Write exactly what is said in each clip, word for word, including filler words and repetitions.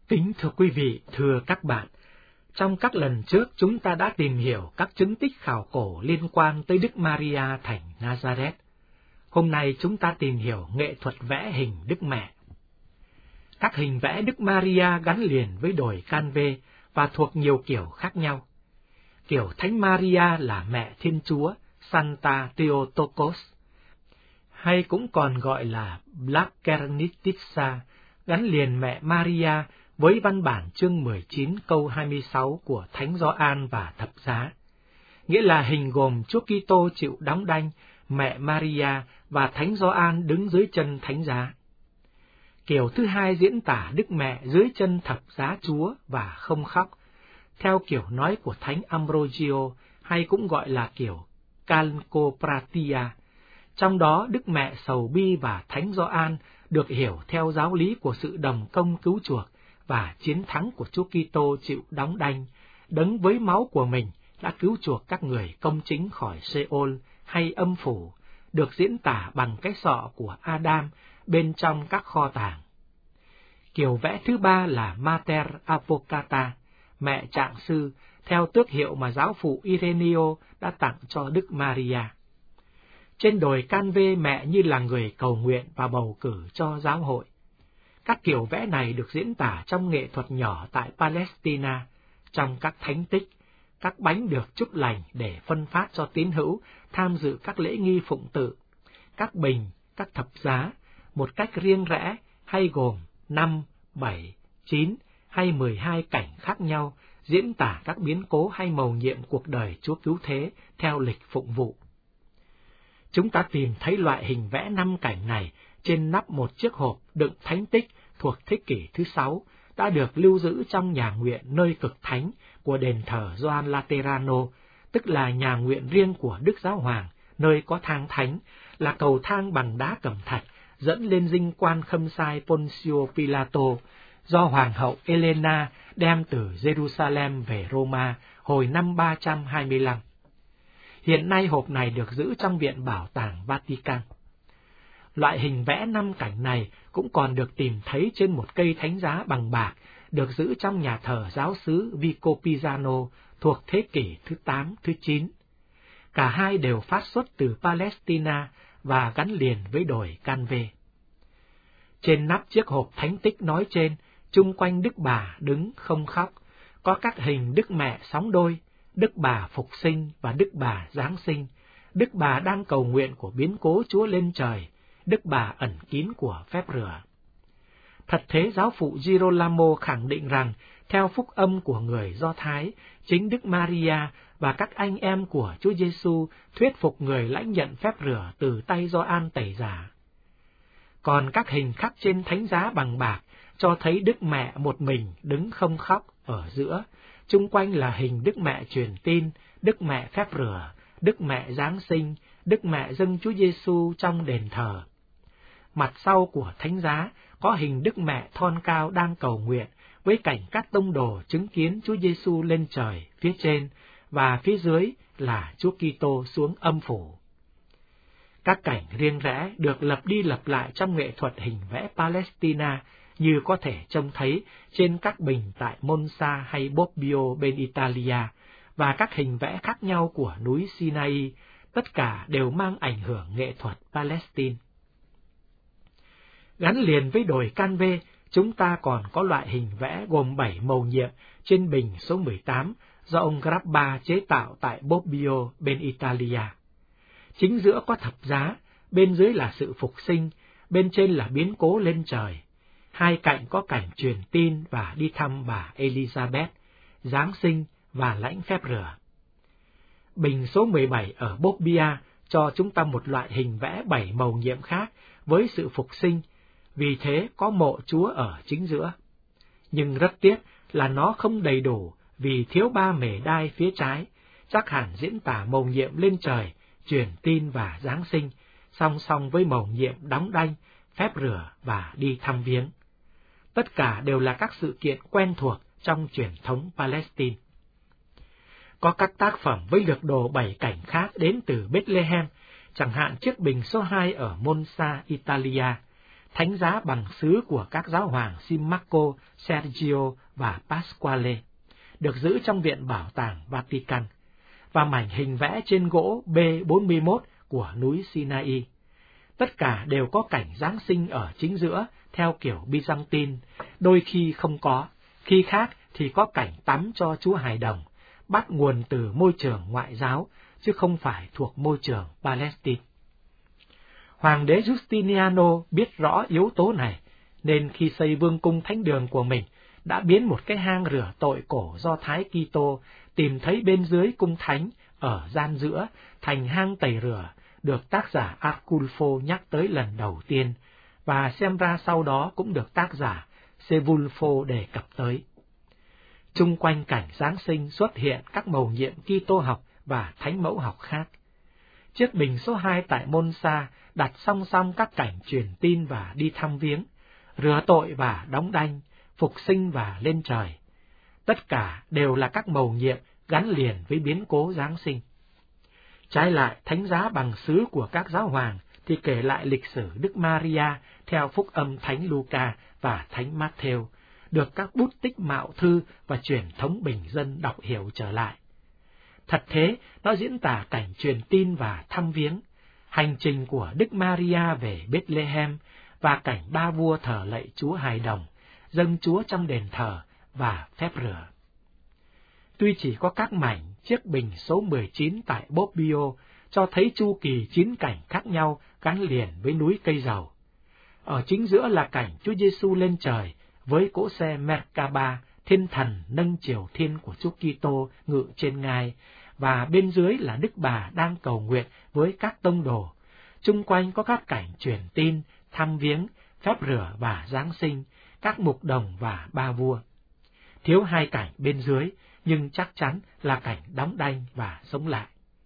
Kính thưa quý vị, thưa các bạn, trong các lần trước chúng ta đã tìm hiểu các chứng tích khảo cổ liên quan tới Đức Maria thành Nazareth. Hôm nay chúng ta tìm hiểu nghệ thuật vẽ hình Đức Mẹ. Các hình vẽ Đức Maria gắn liền với đồi Canve và thuộc nhiều kiểu khác nhau. Kiểu Thánh Maria là Mẹ Thiên Chúa, Santa Theotokos, hay cũng còn gọi là Blakernitissa, gắn liền Mẹ Maria với văn bản chương mười chín câu hai mươi sáu của Thánh Gioan và Thập Giá, nghĩa là hình gồm Chúa Kitô chịu đóng đanh, Mẹ Maria và Thánh Gioan đứng dưới chân thánh giá. Kiểu thứ hai diễn tả Đức Mẹ dưới chân thập giá Chúa và không khóc, theo kiểu nói của Thánh Ambrogio, hay cũng gọi là kiểu Calcopratia. Trong đó Đức Mẹ sầu bi và Thánh Gioan được hiểu theo giáo lý của sự đồng công cứu chuộc và chiến thắng của Chúa Kitô chịu đóng đanh, đấng với máu của mình đã cứu chuộc các người công chính khỏi Sheol hay âm phủ, được diễn tả bằng cái sọ của Adam bên trong các kho tàng. Kiểu vẽ thứ ba là Mater Avocata, Mẹ Trạng Sư, theo tước hiệu mà giáo phụ Ireneo đã tặng cho Đức Maria. Trên đồi Canve, Mẹ như là người cầu nguyện và bầu cử cho giáo hội. Các kiểu vẽ này được diễn tả trong nghệ thuật nhỏ tại Palestina, trong các thánh tích, các bánh được chúc lành để phân phát cho tín hữu tham dự các lễ nghi phụng tự, các bình, các thập giá, một cách riêng rẽ hay gồm năm, bảy, chín hay mười hai cảnh khác nhau, diễn tả các biến cố hay mầu nhiệm cuộc đời Chúa Cứu Thế theo lịch phụng vụ. Chúng ta tìm thấy loại hình vẽ năm cảnh này trên nắp một chiếc hộp đựng thánh tích thuộc thế kỷ thứ sáu, đã được lưu giữ trong nhà nguyện nơi cực thánh của đền thờ Gioan Laterano, tức là nhà nguyện riêng của Đức Giáo Hoàng, nơi có thang thánh, là cầu thang bằng đá cẩm thạch dẫn lên dinh quan khâm sai Poncio Pilato, do Hoàng hậu Elena đem từ Jerusalem về Roma hồi năm ba trăm hai mươi lăm. Hiện nay hộp này được giữ trong Viện Bảo tàng Vatican. Loại hình vẽ năm cảnh này cũng còn được tìm thấy trên một cây thánh giá bằng bạc, được giữ trong nhà thờ giáo xứ Vico Pisano thuộc thế kỷ thứ tám, thứ chín. Cả hai đều phát xuất từ Palestina và gắn liền với đồi Canve. Trên nắp chiếc hộp thánh tích nói trên, chung quanh Đức Bà đứng không khóc, có các hình Đức Mẹ sóng đôi, Đức Bà phục sinh và Đức Bà giáng sinh, Đức Bà đang cầu nguyện của biến cố Chúa lên trời, Đức Bà ẩn kín của phép rửa. Thật thế, giáo phụ Girolamo khẳng định rằng, theo phúc âm của người Do Thái, chính Đức Maria và các anh em của Chúa Giêsu thuyết phục người lãnh nhận phép rửa từ tay Gioan Tẩy Giả. Còn các hình khắc trên thánh giá bằng bạc cho thấy Đức Mẹ một mình đứng không khóc ở giữa, chung quanh là hình Đức Mẹ truyền tin, Đức Mẹ phép rửa, Đức Mẹ giáng sinh, Đức Mẹ dâng Chúa Giêsu trong đền thờ. Mặt sau của thánh giá có hình Đức Mẹ thon cao đang cầu nguyện, với cảnh các tông đồ chứng kiến Chúa Giêsu lên trời phía trên, và phía dưới là Chúa Kitô xuống âm phủ. Các cảnh riêng rẽ được lập đi lập lại trong nghệ thuật hình vẽ Palestina, như có thể trông thấy trên các bình tại Monza hay Bobbio bên Italia, và các hình vẽ khác nhau của núi Sinai, tất cả đều mang ảnh hưởng nghệ thuật Palestine. Gắn liền với đồi Canve, chúng ta còn có loại hình vẽ gồm bảy mầu nhiệm trên bình số mười tám do ông Grappa chế tạo tại Bobbio bên Italia. Chính giữa có thập giá, bên dưới là sự phục sinh, bên trên là biến cố lên trời. Hai cạnh có cảnh truyền tin và đi thăm bà Elizabeth, giáng sinh và lãnh phép rửa. Bình số mười bảy ở Bobbia cho chúng ta một loại hình vẽ bảy mầu nhiệm khác với sự phục sinh, vì thế có mộ Chúa ở chính giữa. Nhưng rất tiếc là nó không đầy đủ vì thiếu ba mề đai phía trái, chắc hẳn diễn tả mầu nhiệm lên trời, truyền tin và giáng sinh, song song với mầu nhiệm đóng đanh, phép rửa và đi thăm viếng. Tất cả đều là các sự kiện quen thuộc trong truyền thống Palestine. Có các tác phẩm với lược đồ bảy cảnh khác đến từ Bethlehem, chẳng hạn chiếc bình số hai ở Monza, Italia, thánh giá bằng sứ của các giáo hoàng Simmarco, Sergio và Pasquale, được giữ trong Viện Bảo tàng Vatican, và mảnh hình vẽ trên gỗ B bốn mươi mốt của núi Sinai. Tất cả đều có cảnh Giáng sinh ở chính giữa theo kiểu Byzantine, đôi khi không có, khi khác thì có cảnh tắm cho Chúa Hài Đồng, bắt nguồn từ môi trường ngoại giáo, chứ không phải thuộc môi trường Palestine. Hoàng đế Justiniano biết rõ yếu tố này, nên khi xây vương cung thánh đường của mình, đã biến một cái hang rửa tội cổ Do Thái Kitô tìm thấy bên dưới cung thánh ở gian giữa thành hang tẩy rửa, được tác giả Arculfo nhắc tới lần đầu tiên, và xem ra sau đó cũng được tác giả Sevulfo đề cập tới. Chung quanh cảnh Giáng sinh xuất hiện các mầu nhiệm Kitô học và thánh mẫu học khác. Chiếc bình số hai tại Monza đặt song song các cảnh truyền tin và đi thăm viếng, rửa tội và đóng đanh, phục sinh và lên trời. Tất cả đều là các mầu nhiệm gắn liền với biến cố Giáng sinh. Trái lại, thánh giá bằng sứ của các giáo hoàng thì kể lại lịch sử Đức Maria theo phúc âm Thánh Luca và Thánh Matthew, được các bút tích mạo thư và truyền thống bình dân đọc hiểu trở lại. Thật thế, nó diễn tả cảnh truyền tin và thăm viếng, hành trình của Đức Maria về Bethlehem và cảnh ba vua thờ lạy Chúa Hài Đồng, dâng Chúa trong đền thờ và phép rửa. Tuy chỉ có các mảnh chiếc bình số mười chín tại Bobbio cho thấy chu kỳ chín cảnh khác nhau gắn liền với núi cây dầu. Ở chính giữa là cảnh Chúa Giêsu lên trời với cỗ xe Merkaba, thiên thần nâng triều thiên của Chúa Kitô ngự trên ngai, và bên dưới là Đức Bà đang cầu nguyện với các tông đồ. Chung quanh có các cảnh truyền tin, thăm viếng, phép rửa và Giáng sinh, các mục đồng và ba vua. Thiếu hai cảnh bên dưới, nhưng chắc chắn là cảnh đóng đanh và sống lại.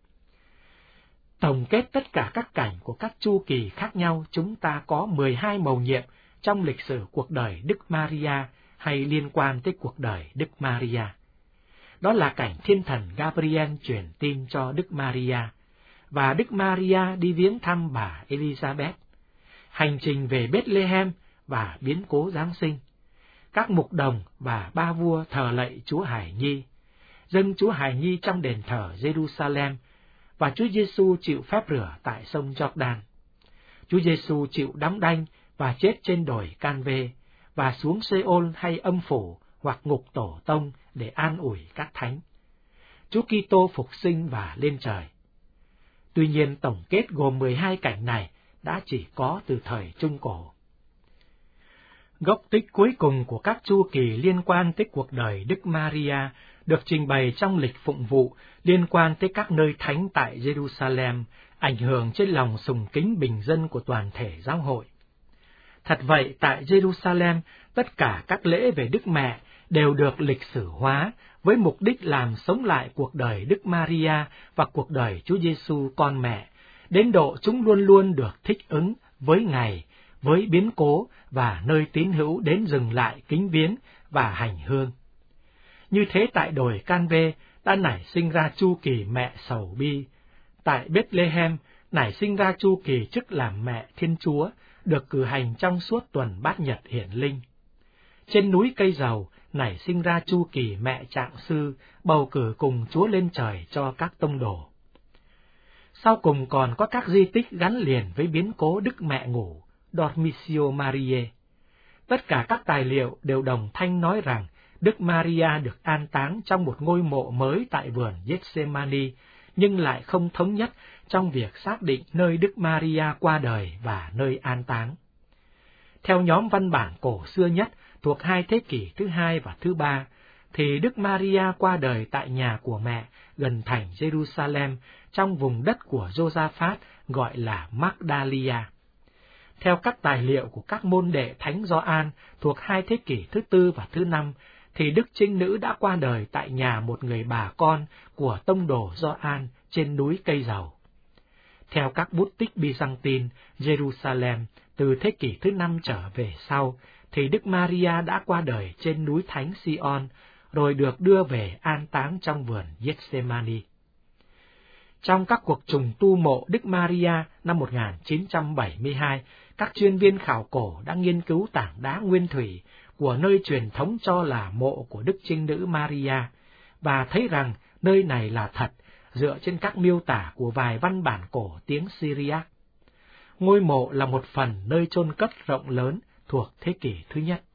Tổng kết tất cả các cảnh của các chu kỳ khác nhau, chúng ta có mười hai mầu nhiệm trong lịch sử cuộc đời Đức Maria hay liên quan tới cuộc đời Đức Maria. Đó là cảnh thiên thần Gabriel truyền tin cho Đức Maria, và Đức Maria đi viếng thăm bà Elizabeth, hành trình về Bethlehem và biến cố Giáng sinh, các mục đồng và ba vua thờ lạy Chúa Hài Nhi, dâng Chúa Hài Nhi trong đền thờ Jerusalem, và Chúa Giêsu chịu phép rửa tại sông Jordan. Chúa Giêsu chịu đóng đanh và chết trên đồi Can-vê, và xuống Sê-ôn hay âm phủ hoặc ngục tổ tông để an ủi các thánh. Chúa Kitô phục sinh và lên trời. Tuy nhiên, tổng kết gồm mười hai cảnh này đã chỉ có từ thời Trung Cổ. Gốc tích cuối cùng của các chu kỳ liên quan tới cuộc đời Đức Maria được trình bày trong lịch phụng vụ liên quan tới các nơi thánh tại Jerusalem, ảnh hưởng trên lòng sùng kính bình dân của toàn thể giáo hội. Thật vậy, tại Jerusalem, tất cả các lễ về Đức Mẹ đều được lịch sử hóa với mục đích làm sống lại cuộc đời Đức Maria và cuộc đời Chúa Giêsu con mẹ, đến độ chúng luôn luôn được thích ứng với ngày, với biến cố và nơi tín hữu đến dừng lại kính viếng và hành hương. Như thế tại đồi Can-vê đã nảy sinh ra chu kỳ mẹ sầu bi, tại Bethlehem nảy sinh ra chu kỳ chức làm mẹ Thiên Chúa, được cử hành trong suốt tuần Bát Nhật hiển linh. Trên núi Cây Dầu nảy sinh ra chu kỳ mẹ Trạng Sư, bầu cử cùng Chúa lên trời cho các tông đồ. Sau cùng còn có các di tích gắn liền với biến cố Đức Mẹ ngủ, Dormitio Mariae. Tất cả các tài liệu đều đồng thanh nói rằng Đức Maria được an táng trong một ngôi mộ mới tại vườn Gethsemane, nhưng lại không thống nhất trong việc xác định nơi Đức Maria qua đời và nơi an táng. Theo nhóm văn bản cổ xưa nhất thuộc hai thế kỷ thứ hai và thứ ba, thì Đức Maria qua đời tại nhà của mẹ gần thành Jerusalem trong vùng đất của Josaphat gọi là Magdalia. Theo các tài liệu của các môn đệ Thánh Gioan thuộc hai thế kỷ thứ tư và thứ năm, thì Đức Trinh Nữ đã qua đời tại nhà một người bà con của tông đồ Gioan trên núi Cây Dầu. Theo các bút tích Byzantine, Jerusalem từ thế kỷ thứ năm trở về sau, thì Đức Maria đã qua đời trên núi Thánh Sion, rồi được đưa về an táng trong vườn Gethsemane. Trong các cuộc trùng tu mộ Đức Maria năm một nghìn chín trăm bảy mươi hai, các chuyên viên khảo cổ đã nghiên cứu tảng đá nguyên thủy của nơi truyền thống cho là mộ của Đức Trinh Nữ Maria, và thấy rằng nơi này là thật, dựa trên các miêu tả của vài văn bản cổ tiếng Syriac. Ngôi mộ là một phần nơi chôn cất rộng lớn thuộc thế kỷ thứ nhất.